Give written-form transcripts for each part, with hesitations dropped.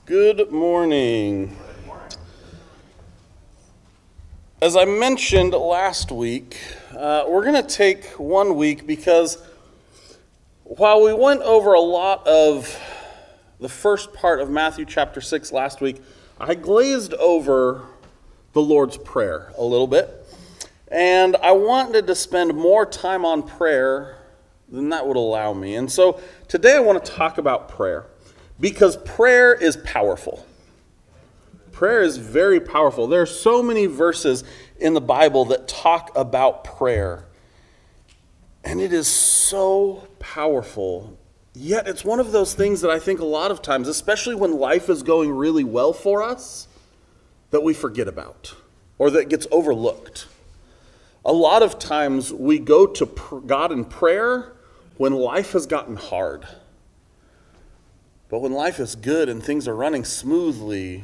Good morning. As I mentioned last week, we're going to take 1 week because while we went over a lot of the first part of Matthew chapter 6 last week, I glazed over the Lord's Prayer a little bit. And I wanted to spend more time on prayer than that would allow me. And so today I want to talk about prayer because prayer is powerful. Prayer is very powerful. There are so many verses in the Bible that talk about prayer. And it is so powerful. Yet it's one of those things that I think a lot of times, especially when life is going really well for us, that we forget about or that gets overlooked. A lot of times we go to God in prayer when life has gotten hard. But when life is good and things are running smoothly,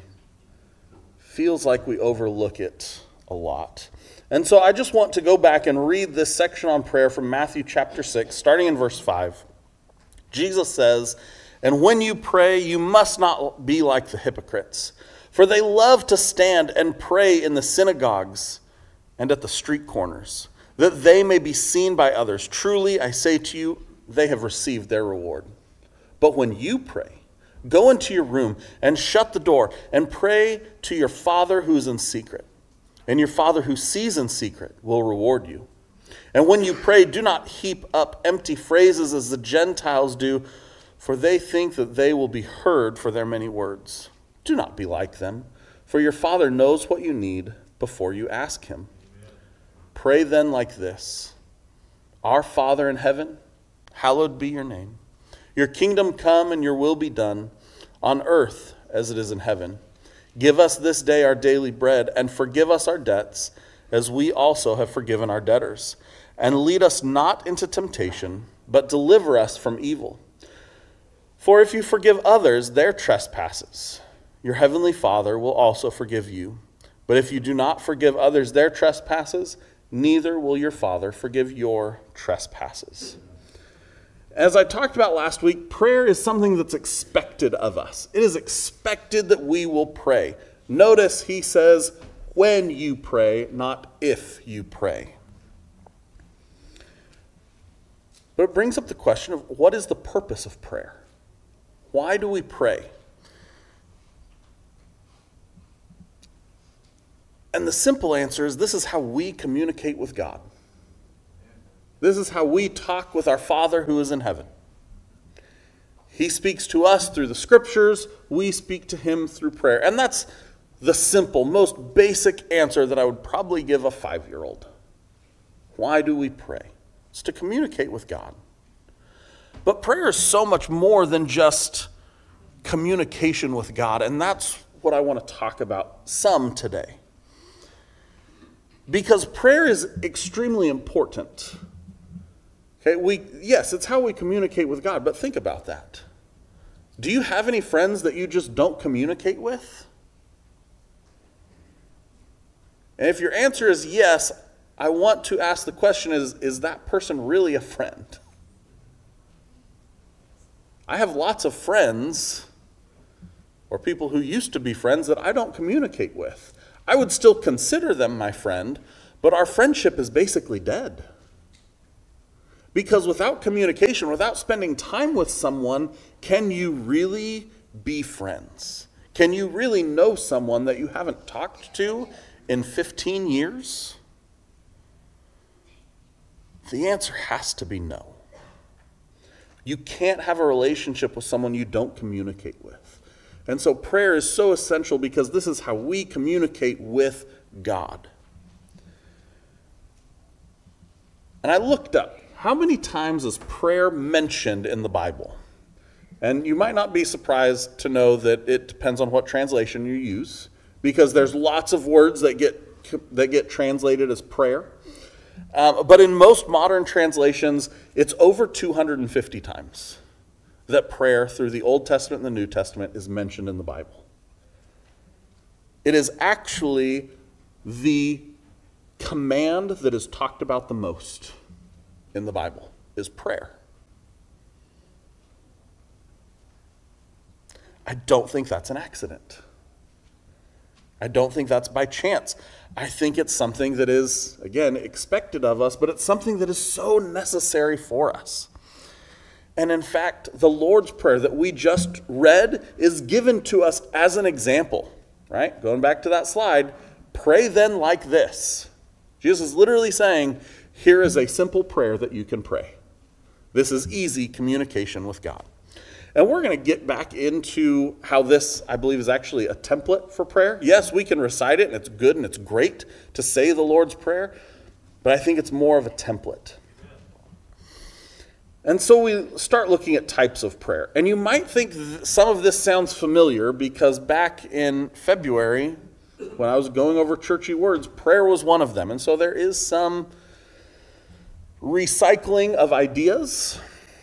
feels like we overlook it a lot. And so I just want to go back and read this section on prayer from Matthew chapter 6, starting in verse 5. Jesus says, "And when you pray, you must not be like the hypocrites, for they love to stand and pray in the synagogues and at the street corners, that they may be seen by others. Truly, I say to you, they have received their reward. But when you pray, go into your room and shut the door and pray to your Father who is in secret. And your Father who sees in secret will reward you. And when you pray, do not heap up empty phrases as the Gentiles do, for they think that they will be heard for their many words. Do not be like them, for your Father knows what you need before you ask him. Pray then like this: Our Father in heaven, hallowed be your name. Your kingdom come and your will be done, on earth as it is in heaven. Give us this day our daily bread, and forgive us our debts, as we also have forgiven our debtors. And lead us not into temptation, but deliver us from evil. For if you forgive others their trespasses, your heavenly Father will also forgive you. But if you do not forgive others their trespasses, neither will your Father forgive your trespasses." As I talked about last week, prayer is something that's expected of us. It is expected that we will pray. Notice he says, when you pray, not if you pray. But it brings up the question of what is the purpose of prayer? Why do we pray? And the simple answer is this is how we communicate with God. This is how we talk with our Father who is in heaven. He speaks to us through the scriptures. We speak to him through prayer. And that's the simple, most basic answer that I would probably give a 5-year-old. Why do we pray? It's to communicate with God. But prayer is so much more than just communication with God. And that's what I want to talk about some today. Because prayer is extremely important. Okay, yes, it's how we communicate with God, but think about that. Do you have any friends that you just don't communicate with? And if your answer is yes, I want to ask the question, is that person really a friend? I have lots of friends, or people who used to be friends, that I don't communicate with. I would still consider them my friend, but our friendship is basically dead. Because without communication, without spending time with someone, can you really be friends? Can you really know someone that you haven't talked to in 15 years? The answer has to be no. You can't have a relationship with someone you don't communicate with. And so prayer is so essential because this is how we communicate with God. And I looked up, how many times is prayer mentioned in the Bible? And you might not be surprised to know that it depends on what translation you use, because there's lots of words that get translated as prayer. But in most modern translations, it's over 250 times that prayer through the Old Testament and the New Testament is mentioned in the Bible. It is actually the command that is talked about the most in the Bible, is prayer. I don't think that's an accident. I don't think that's by chance. I think it's something that is, again, expected of us, but it's something that is so necessary for us. And in fact, the Lord's Prayer that we just read is given to us as an example, right? Going back to that slide, pray then like this. Jesus is literally saying, here is a simple prayer that you can pray. This is easy communication with God. And we're going to get back into how this, I believe, is actually a template for prayer. Yes, we can recite it, and it's good and it's great to say the Lord's Prayer, but I think it's more of a template. And so we start looking at types of prayer. And you might think some of this sounds familiar because back in February, when I was going over churchy words, prayer was one of them. And so there is some recycling of ideas.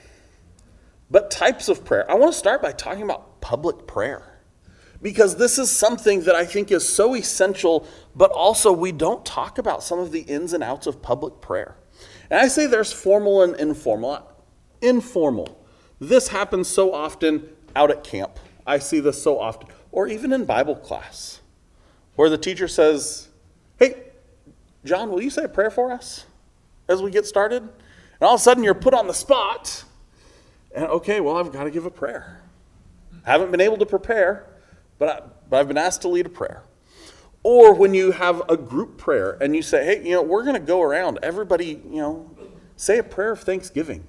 But types of prayer. I want to start by talking about public prayer. Because this is something that I think is so essential, but also we don't talk about some of the ins and outs of public prayer. And I say there's formal and informal. Informal. This happens so often out at camp. I see this so often. Or even in Bible class, where the teacher says, hey, John, will you say a prayer for us as we get started? And all of a sudden you're put on the spot. And okay, well, I've got to give a prayer. I haven't been able to prepare, but I've been asked to lead a prayer. Or when you have a group prayer and you say, hey, we're going to go around. Everybody, say a prayer of thanksgiving.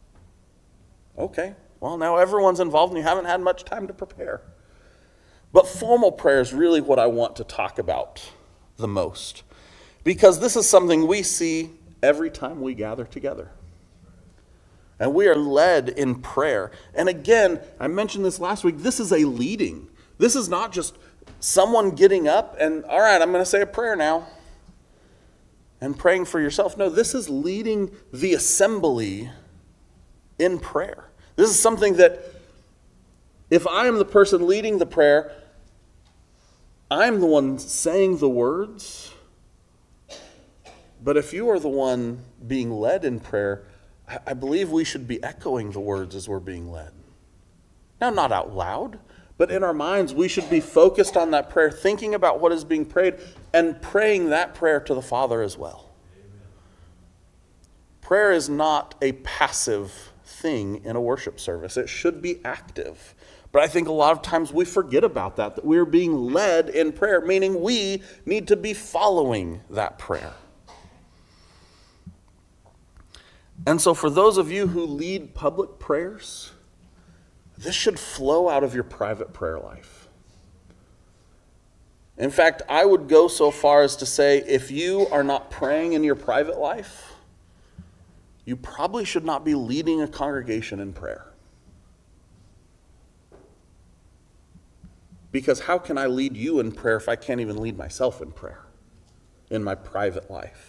Okay, well, now everyone's involved and you haven't had much time to prepare. But formal prayer is really what I want to talk about the most. Because this is something we see every time we gather together. And we are led in prayer. And again, I mentioned this last week, this is a leading. This is not just someone getting up and, all right, I'm going to say a prayer now. And praying for yourself. No, this is leading the assembly in prayer. This is something that if I am the person leading the prayer, I'm the one saying the words. But if you are the one being led in prayer, I believe we should be echoing the words as we're being led. Now, not out loud, but in our minds, we should be focused on that prayer, thinking about what is being prayed, and praying that prayer to the Father as well. Amen. Prayer is not a passive thing in a worship service. It should be active. But I think a lot of times we forget about that we're being led in prayer, meaning we need to be following that prayer. And so for those of you who lead public prayers, this should flow out of your private prayer life. In fact, I would go so far as to say if you are not praying in your private life, you probably should not be leading a congregation in prayer. Because how can I lead you in prayer if I can't even lead myself in prayer in my private life?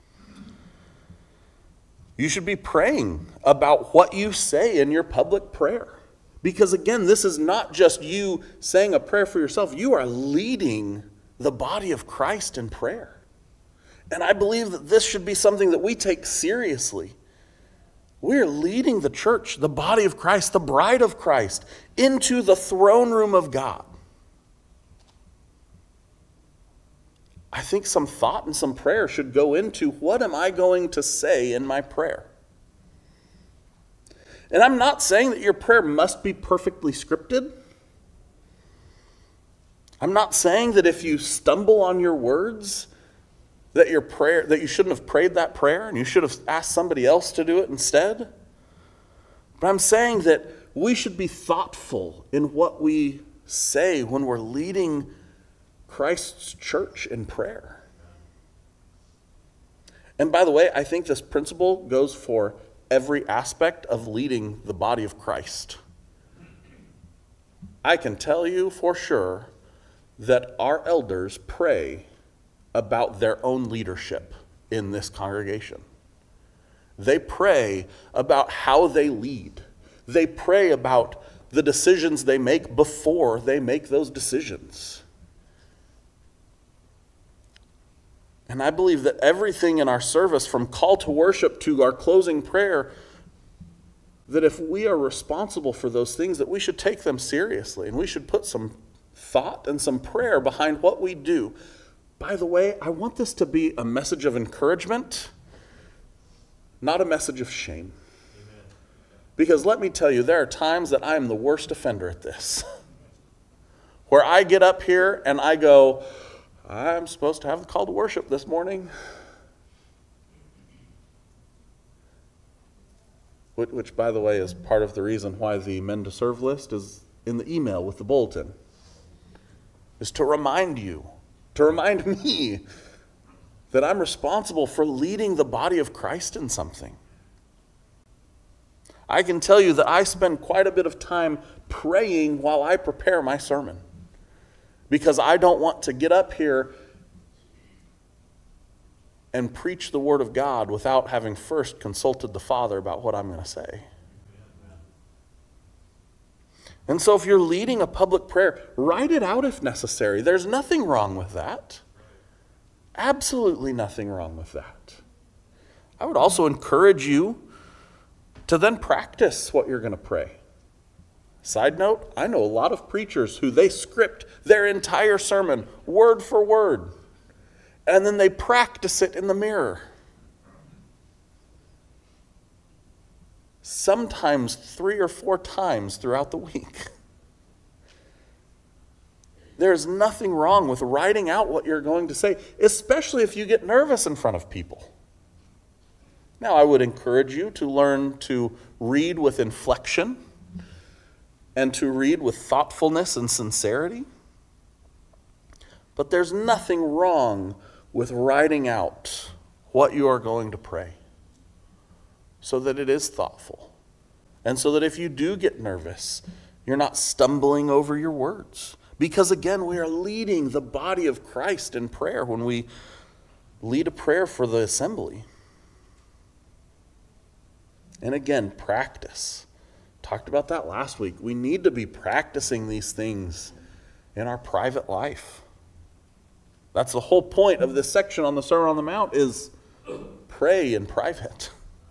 You should be praying about what you say in your public prayer. Because again, this is not just you saying a prayer for yourself. You are leading the body of Christ in prayer. And I believe that this should be something that we take seriously. We're leading the church, the body of Christ, the bride of Christ, into the throne room of God. I think some thought and some prayer should go into what am I going to say in my prayer? And I'm not saying that your prayer must be perfectly scripted. I'm not saying that if you stumble on your words, that you shouldn't have prayed that prayer and you should have asked somebody else to do it instead. But I'm saying that we should be thoughtful in what we say when we're leading Christ's church in prayer. And by the way, I think this principle goes for every aspect of leading the body of Christ. I can tell you for sure that our elders pray about their own leadership in this congregation. They pray about how they lead. They pray about the decisions they make before they make those decisions. And I believe that everything in our service, from call to worship to our closing prayer, that if we are responsible for those things, that we should take them seriously and we should put some thought and some prayer behind what we do. By the way, I want this to be a message of encouragement, not a message of shame. Amen. Because let me tell you, there are times that I am the worst offender at this. Where I get up here and I go, I'm supposed to have the call to worship this morning. Which, by the way, is part of the reason why the Men to Serve list is in the email with the bulletin. Is to remind you, to remind me that I'm responsible for leading the body of Christ in something. I can tell you that I spend quite a bit of time praying while I prepare my sermon. Because I don't want to get up here and preach the Word of God without having first consulted the Father about what I'm going to say. And so if you're leading a public prayer, write it out if necessary. There's nothing wrong with that. Absolutely nothing wrong with that. I would also encourage you to then practice what you're going to pray. Side note, I know a lot of preachers who they script their entire sermon word for word. And then they practice it in the mirror. Sometimes 3 or 4 times throughout the week. There's nothing wrong with writing out what you're going to say, especially if you get nervous in front of people. Now, I would encourage you to learn to read with inflection and to read with thoughtfulness and sincerity. But there's nothing wrong with writing out what you are going to pray so that it is thoughtful. And so that if you do get nervous, you're not stumbling over your words. Because again, we are leading the body of Christ in prayer when we lead a prayer for the assembly. And again, practice. Talked about that last week. We need to be practicing these things in our private life. That's the whole point of this section on the Sermon on the Mount is pray in private.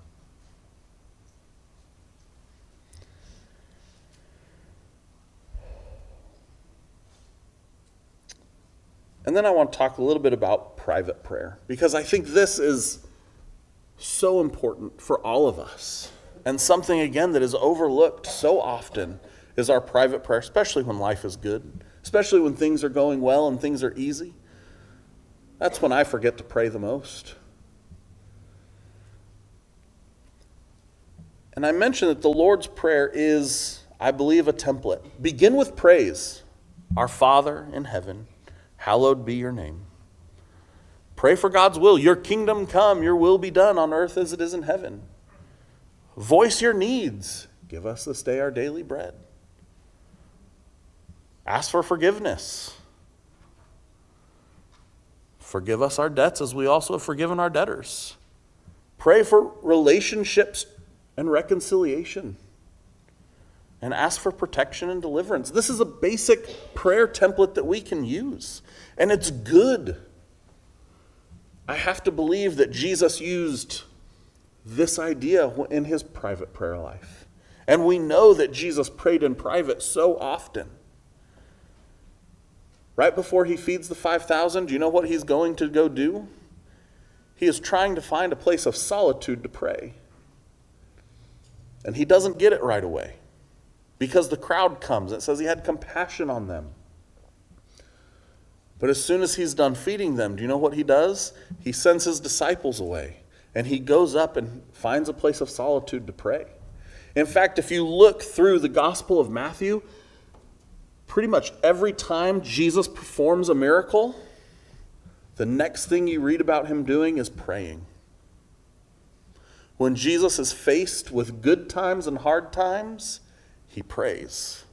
And then I want to talk a little bit about private prayer, because I think this is so important for all of us. And something, again, that is overlooked so often is our private prayer, especially when life is good, especially when things are going well and things are easy. That's when I forget to pray the most. And I mentioned that the Lord's Prayer is, I believe, a template. Begin with praise. Our Father in heaven, hallowed be your name. Pray for God's will. Your kingdom come, your will be done on earth as it is in heaven. Voice your needs. Give us this day our daily bread. Ask for forgiveness. Forgive us our debts as we also have forgiven our debtors. Pray for relationships and reconciliation. And ask for protection and deliverance. This is a basic prayer template that we can use. And it's good. I have to believe that Jesus used this idea in his private prayer life. And we know that Jesus prayed in private so often. Right before he feeds the 5,000, do you know what he's going to go do? He is trying to find a place of solitude to pray. And he doesn't get it right away because the crowd comes. It says he had compassion on them. But as soon as he's done feeding them, do you know what he does? He sends his disciples away. And he goes up and finds a place of solitude to pray. In fact, if you look through the Gospel of Matthew, pretty much every time Jesus performs a miracle, the next thing you read about him doing is praying. When Jesus is faced with good times and hard times, he prays.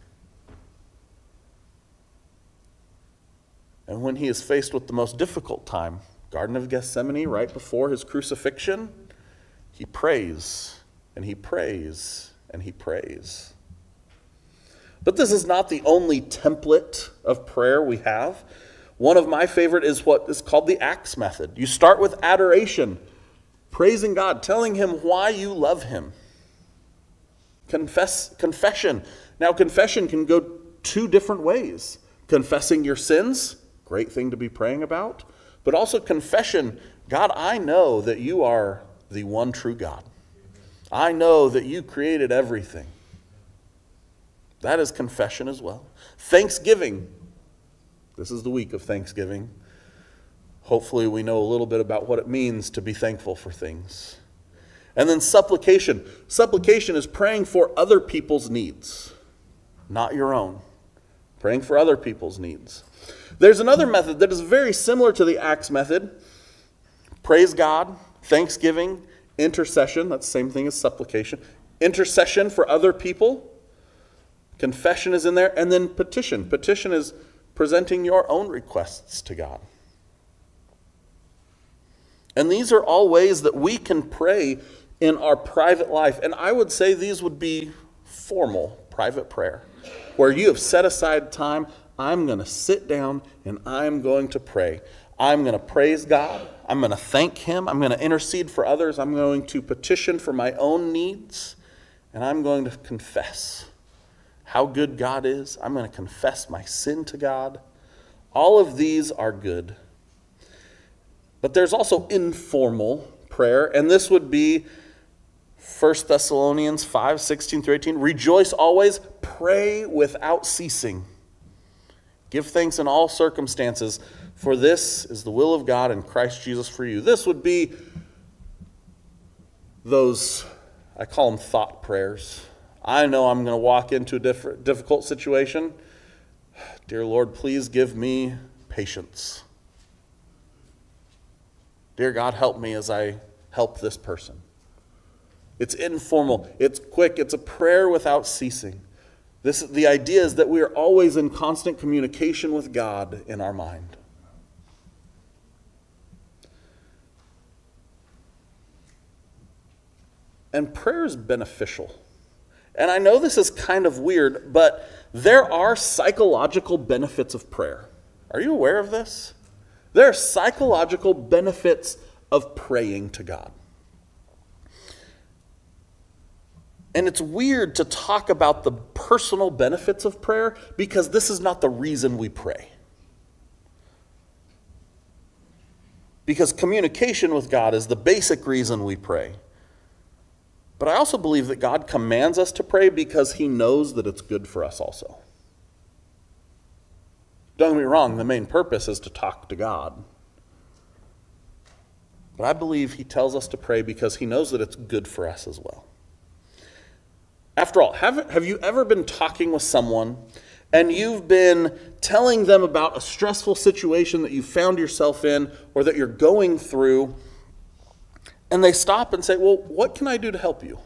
And when he is faced with the most difficult time, Garden of Gethsemane, right before his crucifixion, he prays, and he prays, and he prays. But this is not the only template of prayer we have. One of my favorite is what is called the Acts method. You start with adoration, praising God, telling him why you love him. Confession. Now, confession can go two different ways. Confessing your sins, great thing to be praying about. But also confession, God, I know that you are the one true God. I know that you created everything. That is confession as well. Thanksgiving. This is the week of Thanksgiving. Hopefully we know a little bit about what it means to be thankful for things. And then supplication. Supplication is praying for other people's needs, not your own. Praying for other people's needs. There's another method that is very similar to the Acts method. Praise God, thanksgiving, intercession. That's the same thing as supplication. Intercession for other people. Confession is in there. And then petition. Petition is presenting your own requests to God. And these are all ways that we can pray in our private life. And I would say these would be formal private prayer, where you have set aside time. I'm going to sit down and I'm going to pray. I'm going to praise God. I'm going to thank Him. I'm going to intercede for others. I'm going to petition for my own needs. And I'm going to confess how good God is. I'm going to confess my sin to God. All of these are good. But there's also informal prayer, and this would be 1 Thessalonians 5:16-18. Rejoice always, pray without ceasing. Give thanks in all circumstances, for this is the will of God in Christ Jesus for you. This would be those, I call them thought prayers. I know I'm going to walk into a difficult situation. Dear Lord, please give me patience. Dear God, help me as I help this person. It's informal. It's quick. It's a prayer without ceasing. The idea is that we are always in constant communication with God in our mind. And prayer is beneficial. And I know this is kind of weird, but there are psychological benefits of prayer. Are you aware of this? There are psychological benefits of praying to God. And it's weird to talk about the personal benefits of prayer because this is not the reason we pray. Because communication with God is the basic reason we pray. But I also believe that God commands us to pray because He knows that it's good for us also. Don't get me wrong, the main purpose is to talk to God. But I believe He tells us to pray because He knows that it's good for us as well. After all, have you ever been talking with someone and you've been telling them about a stressful situation that you found yourself in or that you're going through, and they stop and say, well, what can I do to help you?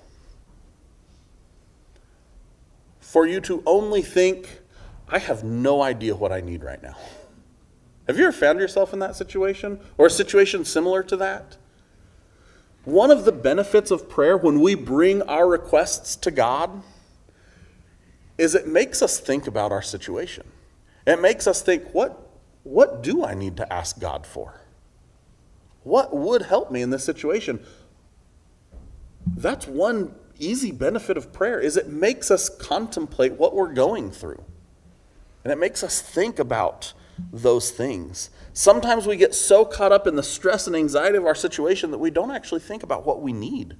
For you to only think, I have no idea what I need right now. Have you ever found yourself in that situation or a situation similar to that? One of the benefits of prayer when we bring our requests to God is it makes us think about our situation. It makes us think, what do I need to ask God for? What would help me in this situation? That's one easy benefit of prayer, is it makes us contemplate what we're going through. And it makes us think about those things. Sometimes we get so caught up in the stress and anxiety of our situation that we don't actually think about what we need.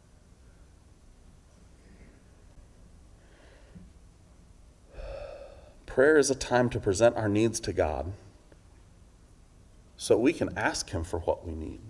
Prayer is a time to present our needs to God so we can ask Him for what we need.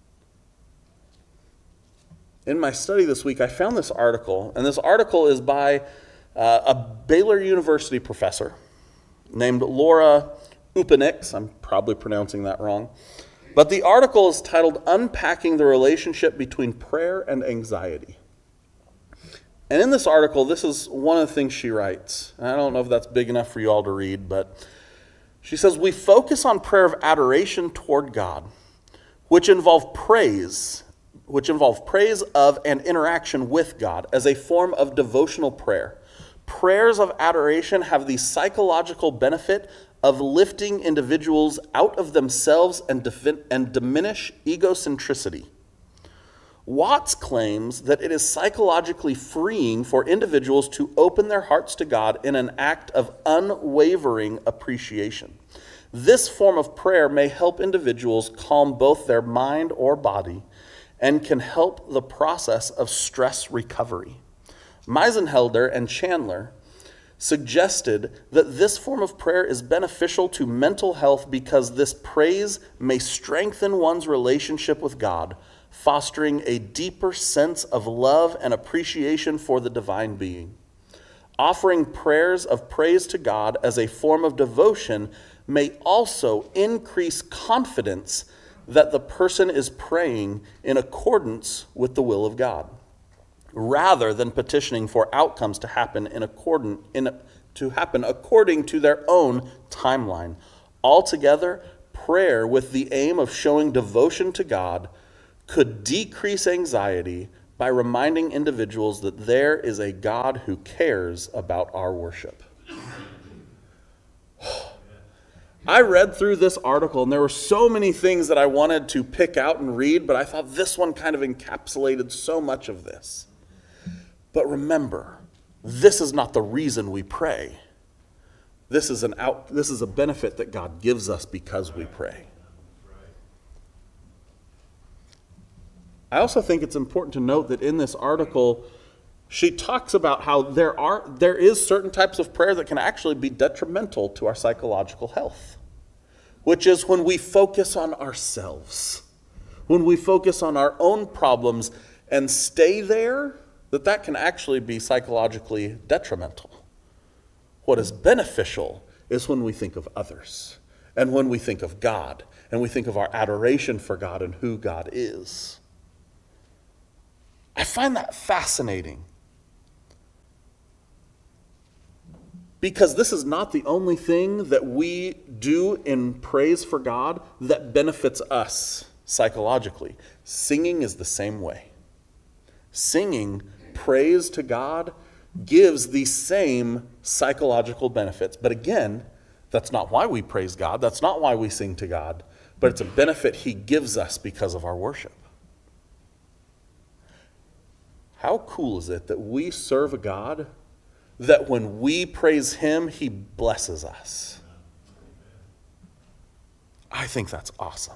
In my study this week, I found this article, and this article is by a Baylor University professor named Laura Upanix. I'm probably pronouncing that wrong. But the article is titled Unpacking the Relationship Between Prayer and Anxiety. And in this article, this is one of the things she writes. And I don't know if that's big enough for you all to read, but she says, we focus on prayer of adoration toward God, which involve praise of and interaction with God as a form of devotional prayer. Prayers of adoration have the psychological benefit of lifting individuals out of themselves and diminish egocentricity. Watts claims that it is psychologically freeing for individuals to open their hearts to God in an act of unwavering appreciation. This form of prayer may help individuals calm both their mind or body and can help the process of stress recovery. Meisenhelder and Chandler suggested that this form of prayer is beneficial to mental health because this praise may strengthen one's relationship with God, fostering a deeper sense of love and appreciation for the divine being. Offering prayers of praise to God as a form of devotion may also increase confidence that the person is praying in accordance with the will of God, rather than petitioning for outcomes to happen according to their own timeline. Altogether, prayer with the aim of showing devotion to God could decrease anxiety by reminding individuals that there is a God who cares about our worship. I read through this article, and there were so many things that I wanted to pick out and read, but I thought this one kind of encapsulated so much of this. But remember, this is not the reason we pray. This is a benefit that God gives us because we pray. I also think it's important to note that in this article, she talks about how there is certain types of prayer that can actually be detrimental to our psychological health, which is when we focus on ourselves, when we focus on our own problems and stay there, that can actually be psychologically detrimental. What is beneficial is when we think of others, and when we think of God, and we think of our adoration for God and who God is. I find that fascinating, because this is not the only thing that we do in praise for God that benefits us psychologically. Singing is the same way. Singing praise to God gives the same psychological benefits. But again, that's not why we praise God. That's not why we sing to God. But it's a benefit He gives us because of our worship. How cool is it that we serve a God that when we praise Him, He blesses us? I think that's awesome.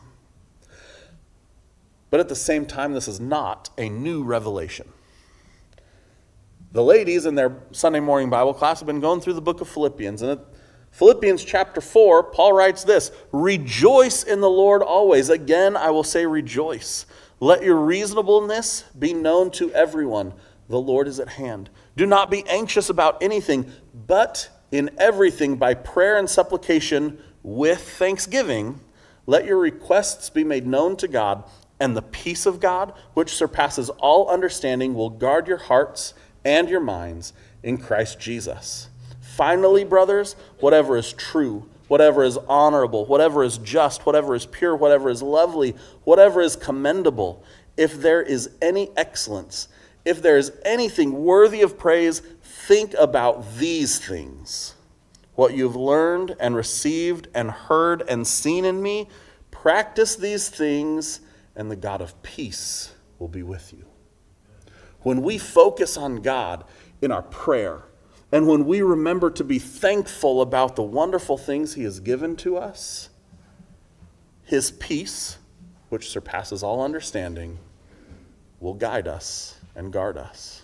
But at the same time, this is not a new revelation. The ladies in their Sunday morning Bible class have been going through the book of Philippians. And at Philippians chapter 4, Paul writes this: "Rejoice in the Lord always. Again, I will say rejoice. Let your reasonableness be known to everyone. The Lord is at hand. Do not be anxious about anything, but in everything by prayer and supplication with thanksgiving, let your requests be made known to God, and the peace of God, which surpasses all understanding, will guard your hearts and your minds in Christ Jesus. Finally, brothers, whatever is true, whatever is honorable, whatever is just, whatever is pure, whatever is lovely, whatever is commendable, if there is any excellence, if there is anything worthy of praise, think about these things. What you've learned and received and heard and seen in me, practice these things, and the God of peace will be with you." When we focus on God in our prayer, and when we remember to be thankful about the wonderful things He has given to us, His peace, which surpasses all understanding, will guide us and guard us.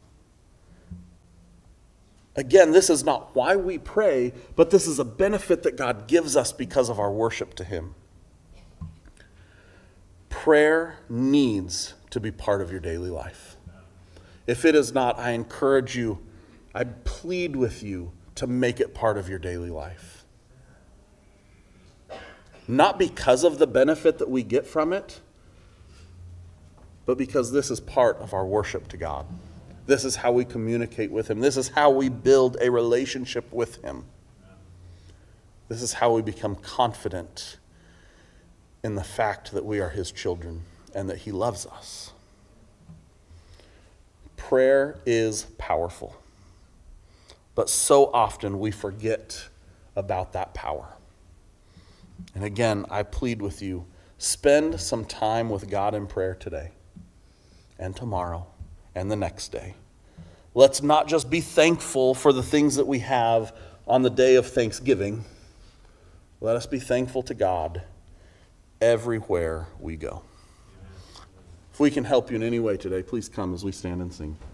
Again, this is not why we pray, but this is a benefit that God gives us because of our worship to Him. Prayer needs to be part of your daily life. If it is not, I encourage you, I plead with you to make it part of your daily life. Not because of the benefit that we get from it, but because this is part of our worship to God. This is how we communicate with Him. This is how we build a relationship with Him. This is how we become confident in the fact that we are His children and that He loves us. Prayer is powerful, but so often we forget about that power. And again, I plead with you, spend some time with God in prayer today. and tomorrow and the next day. Let's not just be thankful for the things that we have on the day of Thanksgiving. Let us be thankful to God everywhere we go. If we can help you in any way today, please come as we stand and sing.